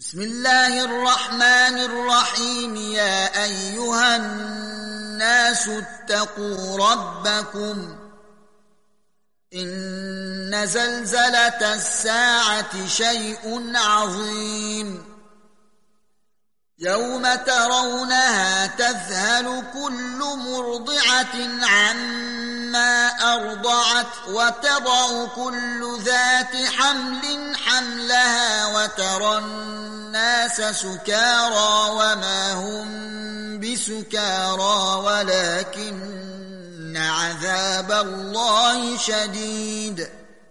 بسم الله الرحمن الرحيم. يا أيها الناس اتقوا ربكم إن زلزلة الساعة شيء عظيم يوم ترونها تذهل كل مرضعة عما أرضعت وتضع كل ذات حمل حملها وترى الناس سكارى وما هم بسكارى ولكن عذاب الله شديد.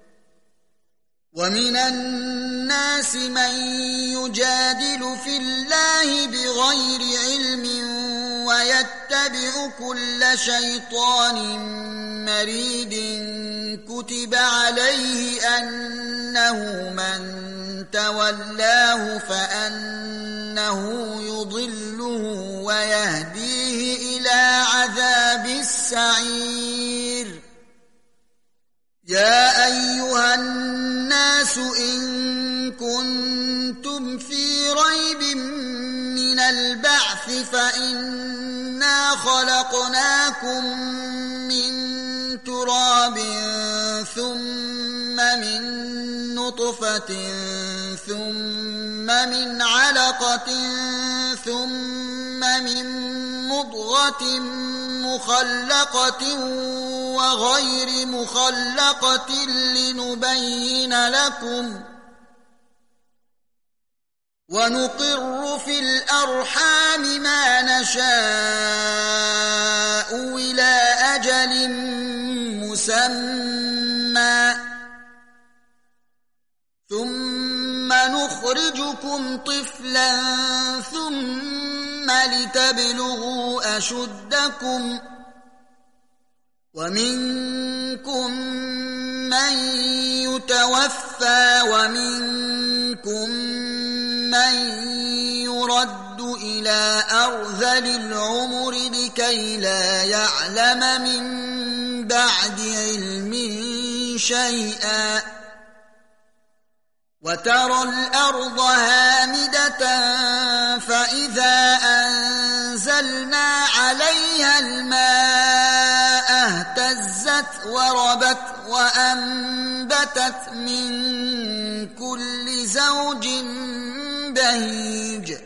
ومن الناس من يجادل في الله بغير علم ويتبع كل شيطان مريد كتب عليه أنه من تولاه فأنه يضله ويهديه إلى عذاب السعير. يا أيها الناس إن كنتم في ريب من البعث فإنا خلقناكم من تراب ثم من نطفة ثم من علقة ثم من مضغة مخلقة وغير مخلقة لنبين لكم ونقر في الأرحام ما نشاء إلى أجل مسمى ثم نخرجكم طفلا ثم لتبلغوا أشدكم ومنكم من يتوفى ومنكم من يرد إلى أرذل العمر لكي لا يعلم من بعد علم شيئا وترى الأرض هامدة فإذا أنزلنا عليها الماء اهتزت وربت وأنبتت من كل زوج بهيج.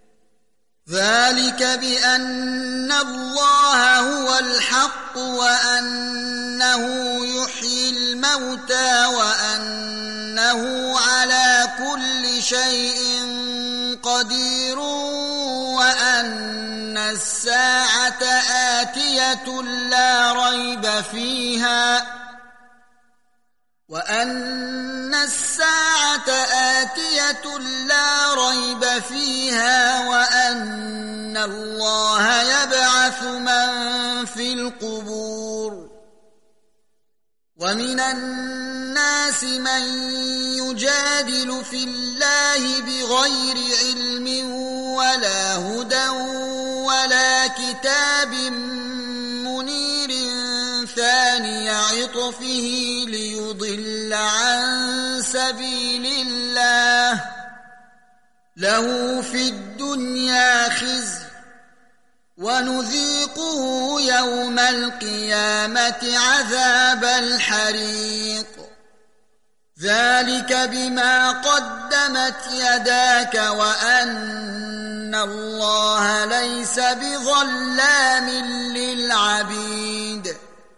ذلك بأن الله هو الحق وأنه يحيي الموتى وأنه على كل شيء قدير وأن الساعة آتية لا ريب فيها وأن الله يبعث من في القبور. ومن الناس من يجادل في الله بغير علم ولا هدى ولا كتاب منير ثاني عطفه ليضل عن سبيل الله له في الدنيا خزي ونذيقه يوم القيامة عذاب الحريق. ذلك بما قدمت يداك وأن الله ليس بظلام للعبيد.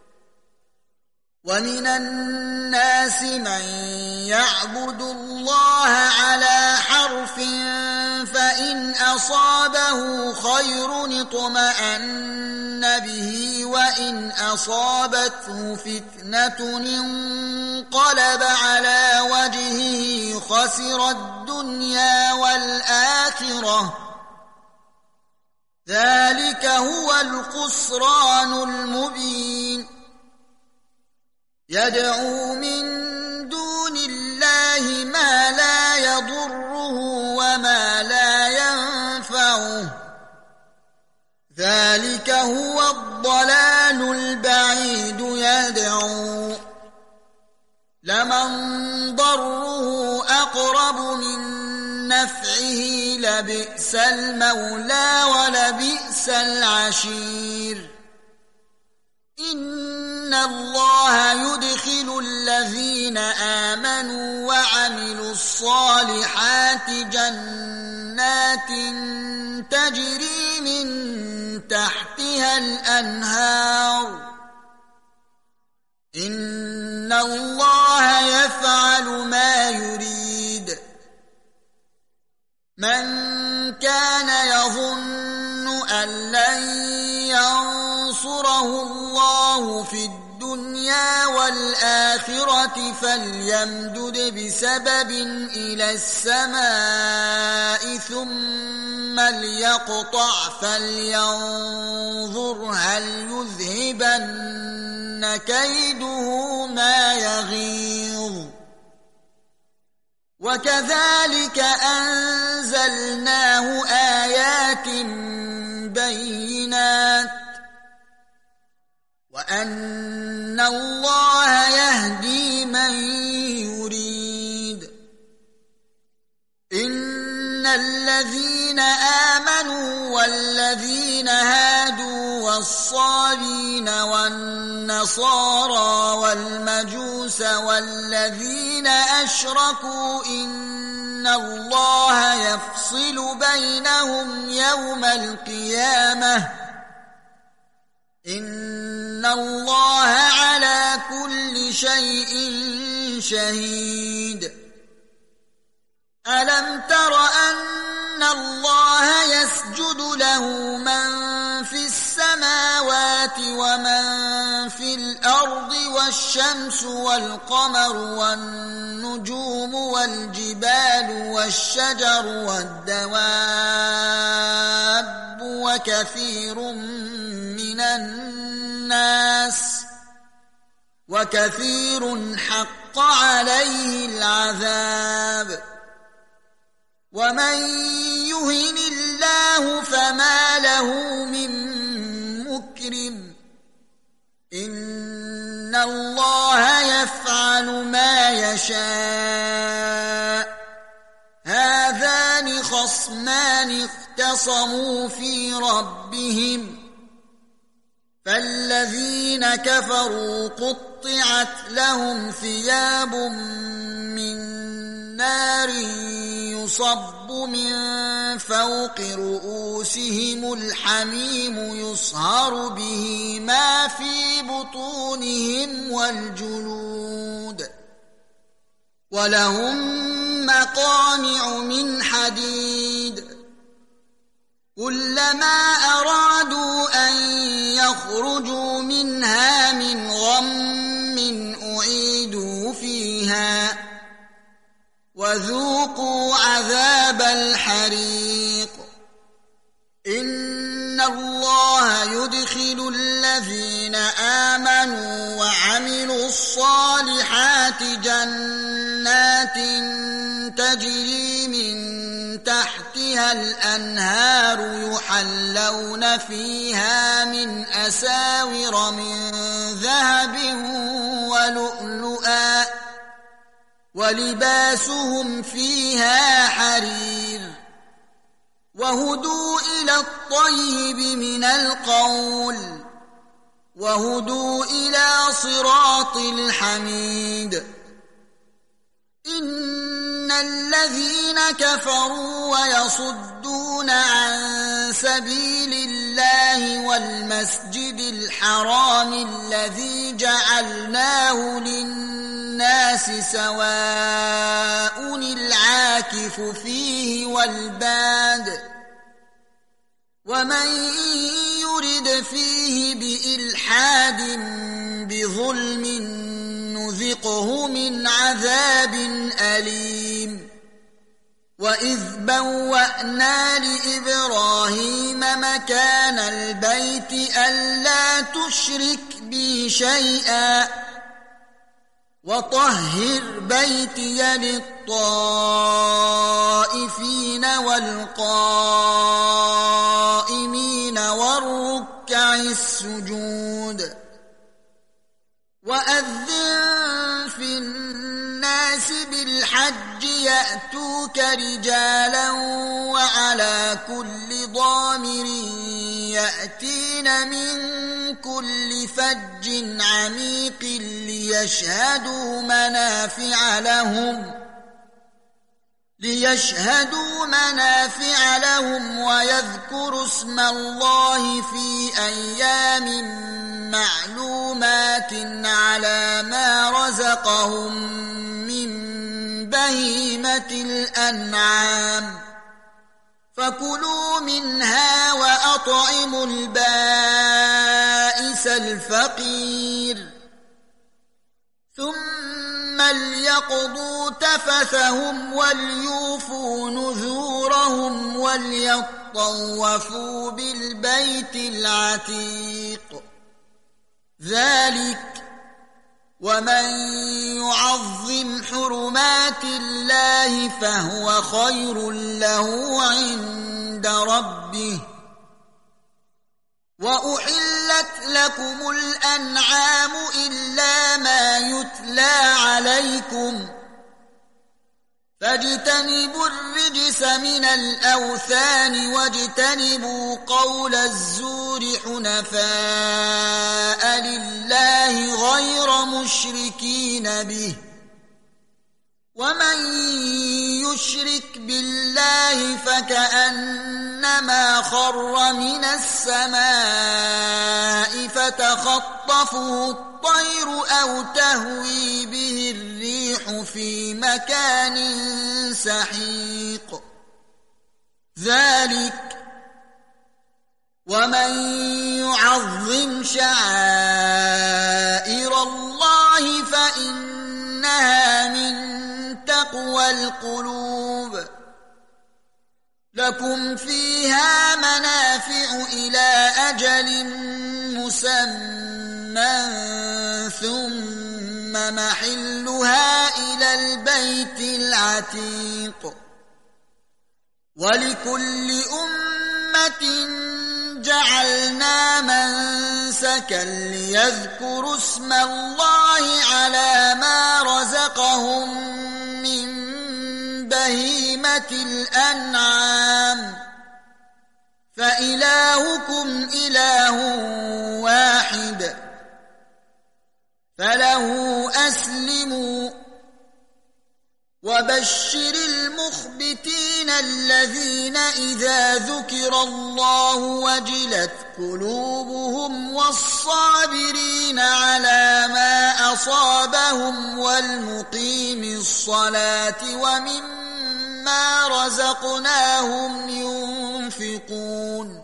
ومن الناس من يعبد الله على حرف فإن أصابه خير اطمأن به وإن أصابته فتنة انقلب على وجهه خسر الدنيا والآخرة. ذلك هو الخسران المبين. يدعو من دون الله ما لا يضره وما لا ينفعه. ذلك هو الضلال البعيد. يدعو لمن ضره أقرب من نفعه لبئس المولى ولبئس العشير إن الله يدخل الذين آمنوا وعملوا الصالحات جنات تجري من تحتها الأنهار إن الله يفعل ما يريد من كان يظن أن لن ينصره الله في الدنيا والآخرة فليمدد بسبب إلى السماء ثم ليقطع فلينظر هل يذهبن كيده ما يغيظ وكذلك أنزلناه آيات بينات وأن الله يهدي من يريد إن الذين آمنوا والذين هادوا والصابين والنصارى والمجوس والذين أشركوا إن الله يفصل بينهم يوم القيامة إن الله على كل شيء شهيد ألم تر أن الله يسجد له من في السماوات ومن في الأرض والشمس والقمر والنجوم والجبال والشجر والدواب وكثير حق عليه العذاب ومن يهن الله فما له من مكرم إن الله يفعل ما يشاء هذان خصمان اختصموا في ربهم فالذين كفروا قطعت لهم ثياب من نار يصب من فوق رؤوسهم الحميم يصهر به ما في بطونهم والجلود ولهم مقامع من حديد كلما أرادوا أن يخرجوا منها من غم أعيدوا فيها وذوقوا عذاب الحريق إن الله يدخل الذين آمنوا وعملوا الصالحات جنات تجري من تحتها الأنهار يحلون فيها من أساور من ذهب ولؤلؤا ولباسهم فيها حرير وهدوا إلى الطيب من القول وهدوا إلى صراط الحميد إن الذين كفروا ويصدون عن سبيل الله والمسجد الحرام الذي جعلناه للناس سواء العاكف فيه والباد ومن يرد فيه بإلحاد بظلم نذقه من عذاب أليم وإذ بوأنا لإبراهيم مكان البيت ألا تشرك بي شيئا وطهر بيتي للطائفين والقائمين والركع السجود وأذن في الناس بالحج يأتوك رجالا وعلى كل ضامر يأتين من كل فج عميق ليشهدوا منافع لهم ويذكروا اسم الله في أيام معلومات على ما رزقهم من بهيمة الأنعام فكلوا منها وأطعموا البائس الفقير ثم ليقضوا تفثهم وليوفوا نذورهم وليطوفوا بالبيت العتيق ذلك ومن يعظم حرمات الله فهو خير له عند ربه وأحلت لكم الأنعام إلا ما يتلى عليكم فاجتنبوا الرجس من الأوثان واجتنبوا قول الزور حنفاء لله غير مشركين به ومن يشرك بالله فكأنما خر من السماء فتخطفه الطير أو تهوي به الريح في مكان سحيق ذلك ومن يعظم شعائر الله فإنها من تقوى القلوب لكم فيها منافع إلى أجل مسمى ثم محلها إلى البيت العتيق ولكل أمة جعلنا منسكا ليذكروا اسم الله على ما رزقهم من بهيمة الأنعام فإلهكم إله واحد فله أسلموا وبشر المخبتين الذين إذا ذكر الله وجلت قلوبهم والصابرين على ما أصابهم والمقيم الصلاة ومما رزقناهم ينفقون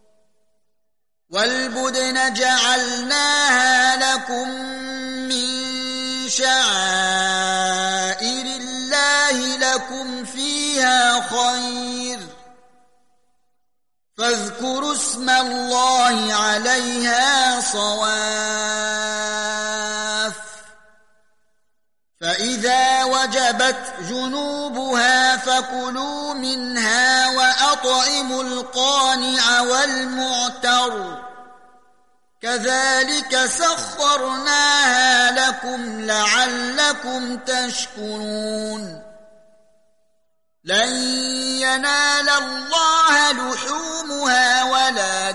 والبدن جعلناها لكم من شعائر الله لكم فيها خير فاذكروا اسم الله عليها صواف فإذا وجبت جنوبها فكلوا منها وأطعموا القانع والمعتر كذلك سخرناها لكم لعلكم تشكرون لن ينال الله لحومها ولا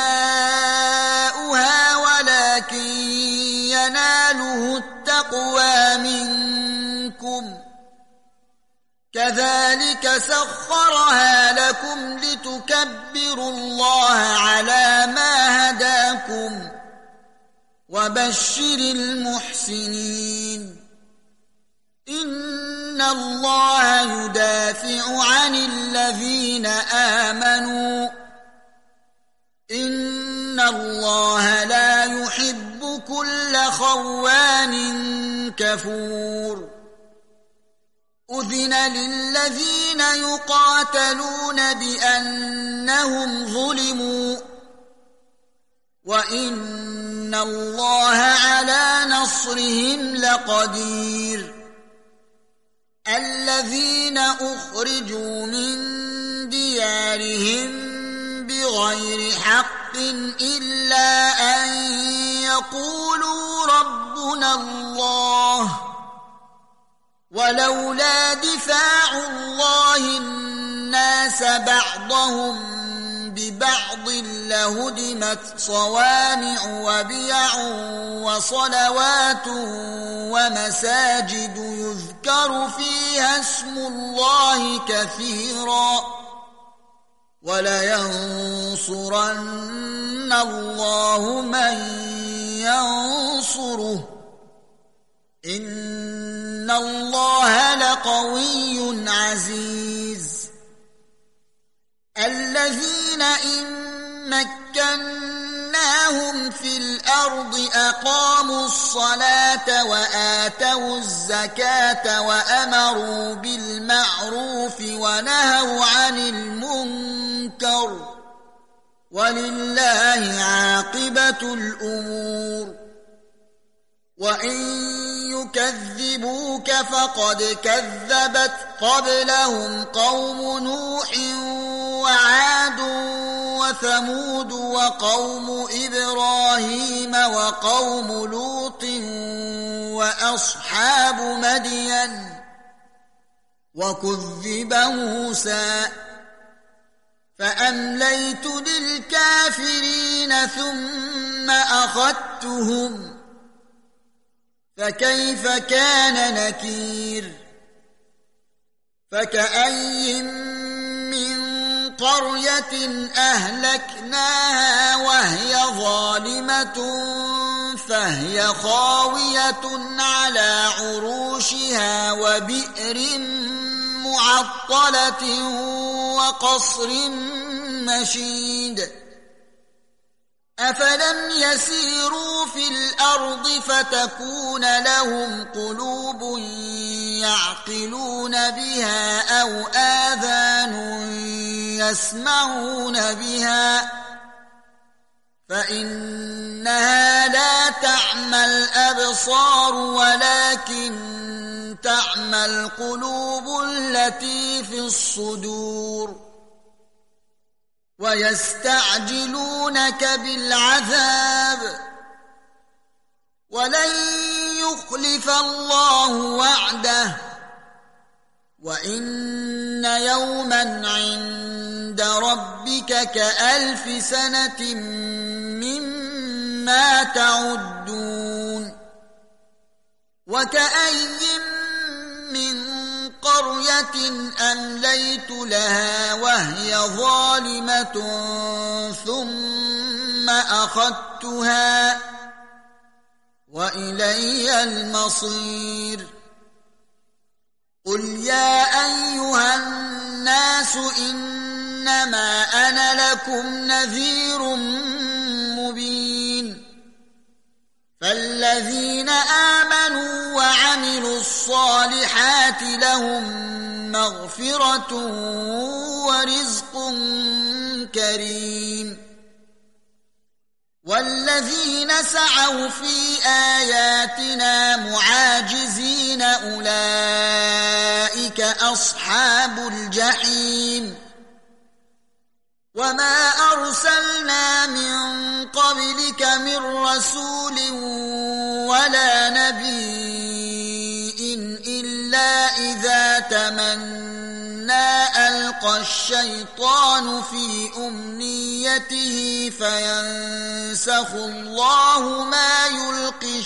دماؤها ولكن يناله التقوى منكم كذلك سخرها لكم لتكبروا الله على ما هداكم وبشر المحسنين إن الله يدافع عن الذين آمنوا إن الله لا يحب كل خوان كفور أذن للذين يقاتلون بأنهم ظلموا وإن الله على نصرهم لقدير الذين أخرجوا من ديارهم بغير حق إلا أن يقولوا ربنا الله ولولا دفاع الله الناس بعضهم ببعض لهدمت صوامع وبيع وصلوات ومساجد يذكر فيها اسم الله كثيرا ولينصرن الله من ينصره إن الله لقوي عزيز الذين إن مكناهم في الأرض أقاموا الصلاة وآتوا الزكاة وأمروا بالمعروف ونهوا عن المنكر ولله عاقبة الأمور وإن يكذبوك فقد كذبت قبلهم قوم نوح وعاد وثمود وقوم إبراهيم وقوم لوط وأصحاب مدين وكذب موسى فأمليت للكافرين ثم أخذتهم فكيف كان نكير فكأي من قرية أهلكناها وهي ظالمة فهي خاوية على عروشها وبئر معطلة وقصر مشيد أفلم يسيروا في الأرض فتكون لهم قلوب يعقلون بها أو آذان يسمعون بها فإنها لا تعمى الأبصار ولكن تعمى القلوب التي في الصدور ويستعجلونك بالعذاب ولن يخلف الله وعده وإن يوما عند ربك كألف سنة مما تعدون وكأي من قرية أمليت لها وهي ظالمة ثم أخذتها وإلي المصير قل يا أيها الناس إنما أنا لكم نذير مبين فالذين آمنوا وعملوا الصالحات لهم مغفرة ورزق كريم والذين سعوا في آياتنا معاجزين أولئك أصحاب الجحيم وما أرسلنا من قبلك من رسول ولا نبي إلا إذا تمنى ألقى الشيطان في أمنيته فينسخ الله ما يلقي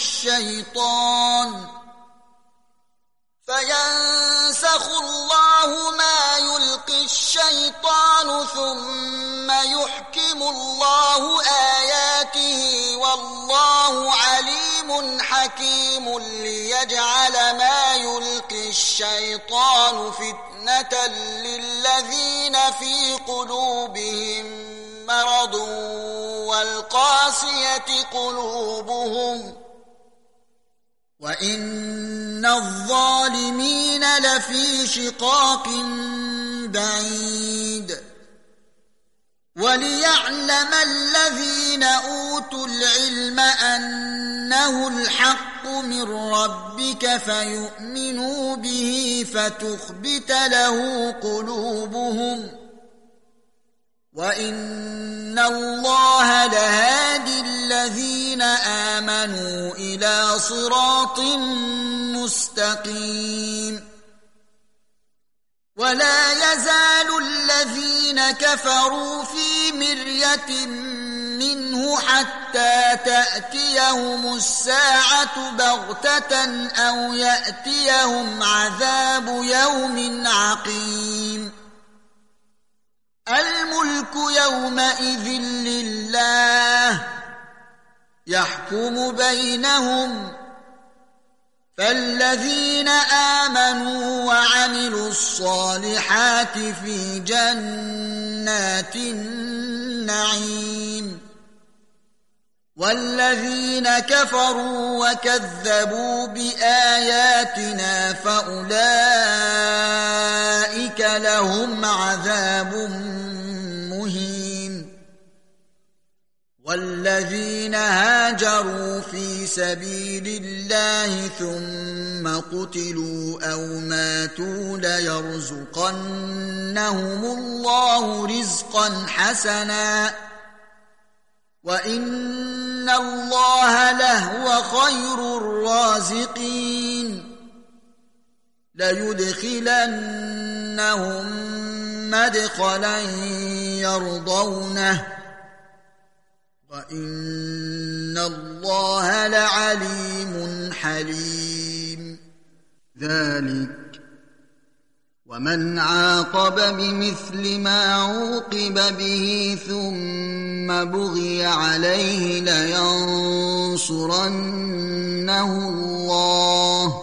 الشيطان ثم يحكم الله آياته والله عليم حكيم ليجعل ما يلقي الشيطان فتنة للذين في قلوبهم مرض والقاسية قلوبهم وإن الظالمين لفي شقاق بعيد وليعلم الذين أوتوا العلم أنه الحق من ربك فيؤمنوا به فتخبت له قلوبهم وإن الله لهادي الذين آمنوا إلى صراط مستقيم ولا يزال الذين كفروا في مرية منه حتى تأتيهم الساعة بغتة أو يأتيهم عذاب يوم عقيم الملك يومئذ لله يحكم بينهم فالذين آمنوا وعملوا الصالحات في جنات النعيم والذين كفروا وكذبوا بآياتنا فأولئك لهم عذاب مهين والذين هاجروا في سبيل الله ثم قتلوا أو ماتوا ليرزقنهم الله رزقا حسنا وإن الله لهو خير الرازقين ليدخلنهم مدخلا يرضونه وإن الله لعليم حليم ذلك ومن عاقب بمثل ما عوقب به ثم بغي عليه لينصرنه الله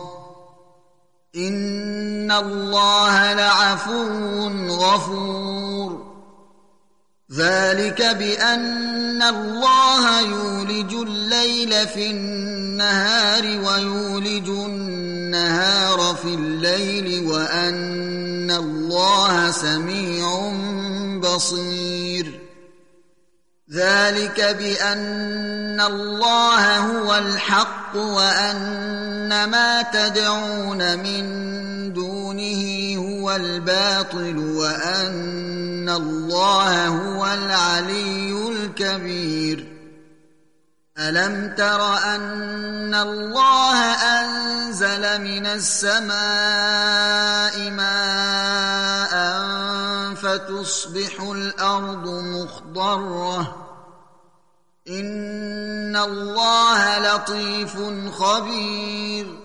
إن الله لعفو غفور ذلك بأن الله يولج الليل في النهار ويولج النهار في الليل وأن الله سميع بصير ذلك بأن الله هو الحق وأن ما تدعون من دونه هو الباطل وأن الله هو العلي الكبير ألم تر أن الله أنزل من السماء ماء فتصبح الأرض مخضرة إن الله لطيف خبير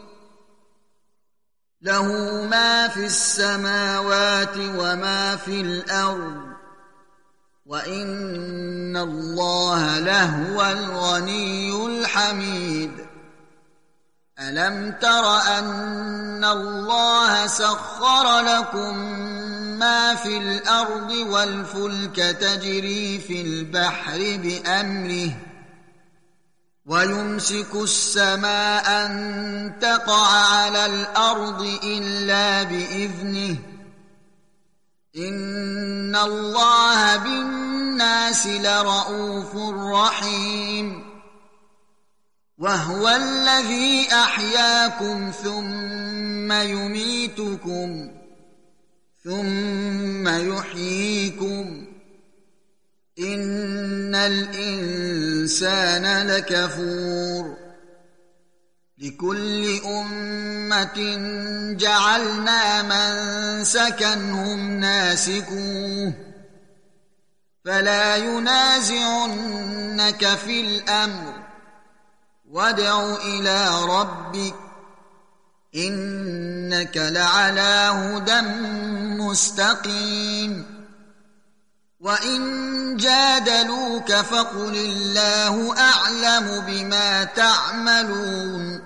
له ما في السماوات وما في الأرض وإن الله لهو الغني الحميد ألم تر أن الله سخر لكم ما في الأرض والفلك تجري في البحر بأمره ويمسك السماء أن تقع على الأرض إلا بإذنه إن الله بالناس لرؤوف رحيم وهو الذي أحياكم ثم يميتكم ثم يحييكم إن الإنسان لكفور لكل أمة جعلنا منسكا هم ناسكوه فلا ينازعنك في الأمر وادع إلى ربك إنك لعلى هدى مستقيم وإن جادلوك فقل الله أعلم بما تعملون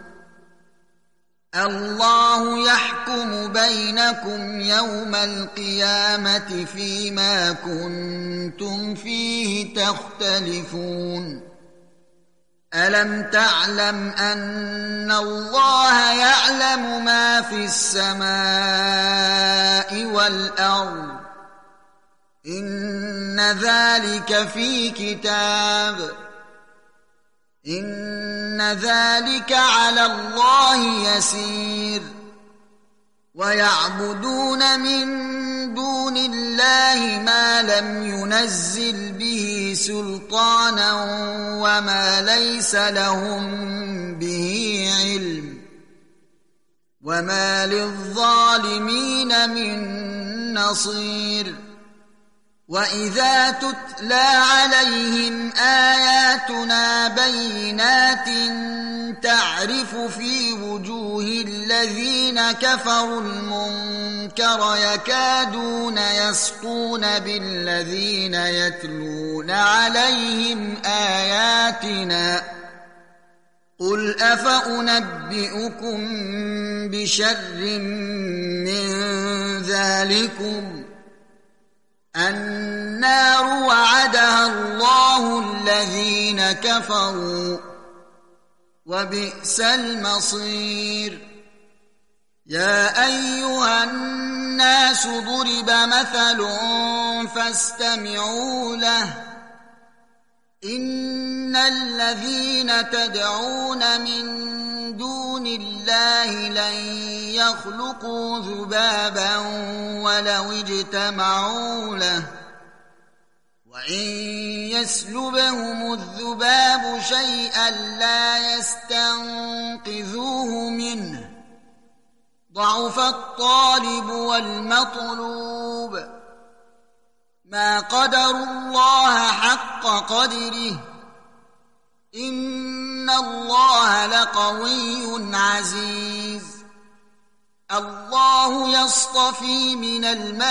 الله يحكم بينكم يوم القيامة فيما كنتم فيه تختلفون ألم تعلم أن الله يعلم ما في السماء والأرض إن ذلك في كتاب إن ذلك على الله يسير ويعبدون من دون الله ما لم ينزل به سلطانا وما ليس لهم به علم وما للظالمين من نصير وإذا تتلى عليهم آياتنا بينات تعرف في وجوه الذين كفروا المنكر يكادون يسطون بالذين يتلون عليهم آياتنا قل أفأنبئكم بشر من ذلكم النار وعدها الله الذين كفروا وبئس المصير يا أيها الناس ضرب مثل فاستمعوا له إن الذين تدعون من دون الله لن يخلقوا ذبابا ولو اجتمعوا له وإن يسلبهم الذباب شيئا لا يستنقذوه منه ضعف الطالب والمطلوب ما قدروا الله حق قدره إن الله لقوي عزيز الله يصطفي من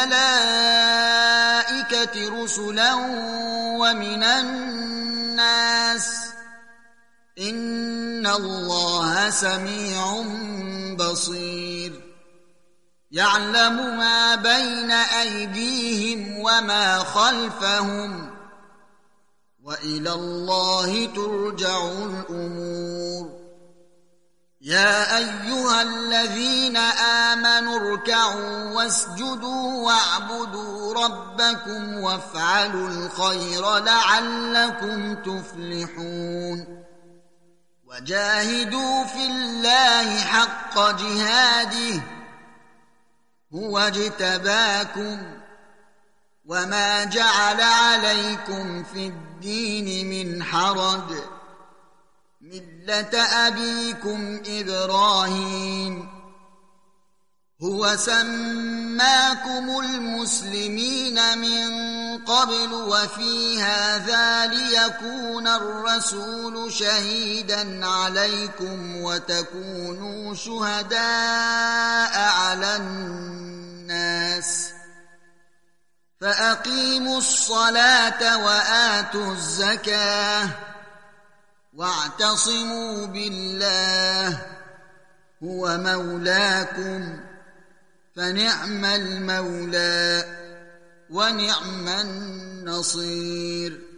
الملائكة رسلا ومن الناس إن الله سميع بصير يعلم ما بين أيديهم وما خلفهم وإلى الله ترجع الأمور يا أيها الذين آمنوا اركعوا واسجدوا واعبدوا ربكم وافعلوا الخير لعلكم تفلحون وجاهدوا في الله حق جهاده هو اجتباكم وما جعل عليكم في الدين من حرج ملة أبيكم إبراهيم هو سماكم المسلمين من قبل وفي هذا ليكون الرسول شهيدا عليكم وتكونوا شهداء على الناس فأقيموا الصلاة وآتوا الزكاة واعتصموا بالله هو مولاكم فنعم المولى ونعم النصير